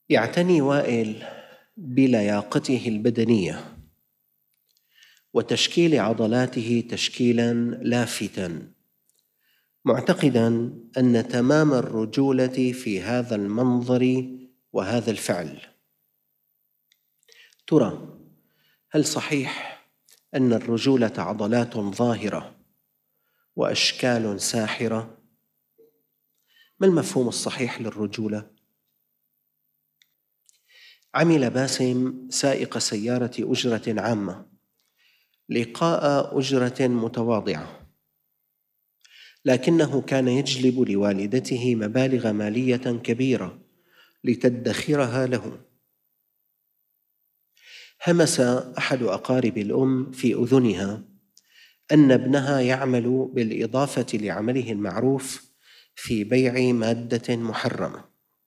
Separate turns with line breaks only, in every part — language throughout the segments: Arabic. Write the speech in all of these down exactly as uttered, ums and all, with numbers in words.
يعتني وائل بلياقته البدنية وتشكيل عضلاته تشكيلاً لافتاً، معتقداً أن تمام الرجولة في هذا المنظر وهذا الفعل. ترى هل صحيح أن الرجولة عضلات ظاهرة وأشكال ساحرة؟ ما المفهوم الصحيح للرجولة؟ عمل باسم سائق سيارة أجرة عامة لقاء أجرة متواضعة، لكنه كان يجلب لوالدته مبالغ مالية كبيرة لتدخرها له. همس أحد أقارب الأم في أذنها أن ابنها يعمل بالإضافة لعمله المعروف في بيع مادة محرمة،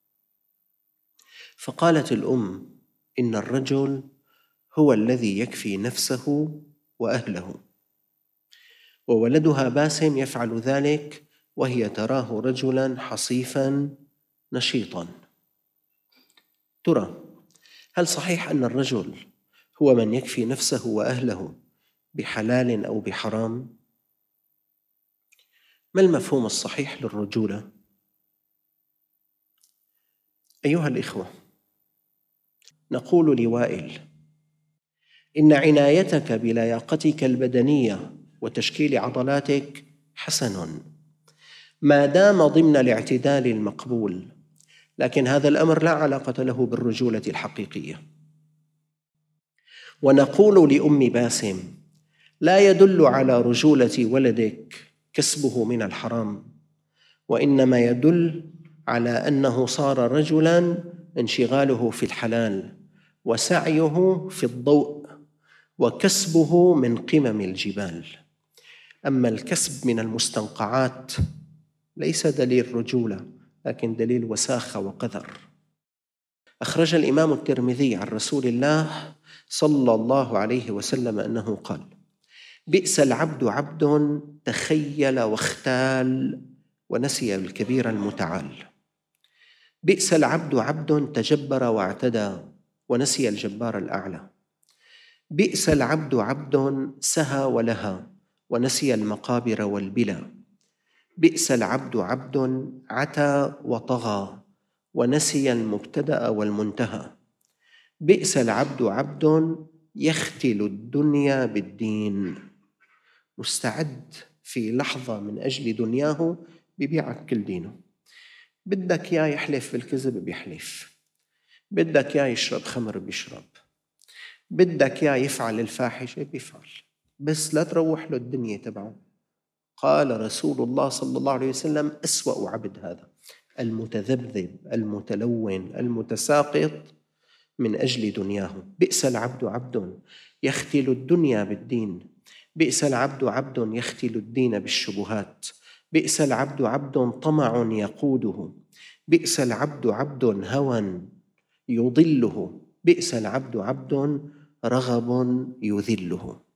فقالت الأم: إن الرجل هو الذي يكفي نفسه وأهله. وولدها باسم يفعل ذلك وهي تراه رجلاً حصيفاً نشيطاً. ترى هل صحيح أن الرجل هو من يكفي نفسه وأهله بحلال أو بحرام؟ ما المفهوم الصحيح للرجولة؟ أيها الإخوة، نقول لوائل: إن عنايتك بلياقتك البدنية وتشكيل عضلاتك حسن ما دام ضمن الاعتدال المقبول، لكن هذا الأمر لا علاقة له بالرجولة الحقيقية. ونقول لأم باسم: لا يدل على رجولة ولدك كسبه من الحرام، وإنما يدل على أنه صار رجلاً انشغاله في الحلال وسعيه في الضوء وكسبه من قمم الجبال. أما الكسب من المستنقعات ليس دليل رجولة، لكن دليل وساخة وقذر. أخرج الإمام الترمذي عن رسول الله صلى الله عليه وسلم أنه قال: بئس العبد عبد تخيل واختال ونسي الكبير المتعال. بئس العبد عبد تجبر واعتدى ونسي الجبار الأعلى. بئس العبد عبد سهى ولهى ونسي المقابر والبلى. بئس العبد عبد عتى وطغى ونسي المبتدأ والمنتهى. بئس العبد عبد يختل الدنيا بالدين، مستعد في لحظة من أجل دنياه ببيعك كل دينه. بدك يا يحلف بالكذب بيحلف، بدك يا يشرب خمر بيشرب، بدك يا يفعل الفاحشة بيفعل، بس لا تروح له الدنيا تبعه. قال رسول الله صلى الله عليه وسلم: أسوأ عبد هذا المتذبذب المتلون المتساقط من أجل دنياه. بئس العبد عبد يختل الدنيا بالدين. بئس العبد عبد يختل الدين بالشبهات. بئس العبد عبد طمع يقوده. بئس العبد عبد هوى يضله. بئس العبد عبد رغب يذله.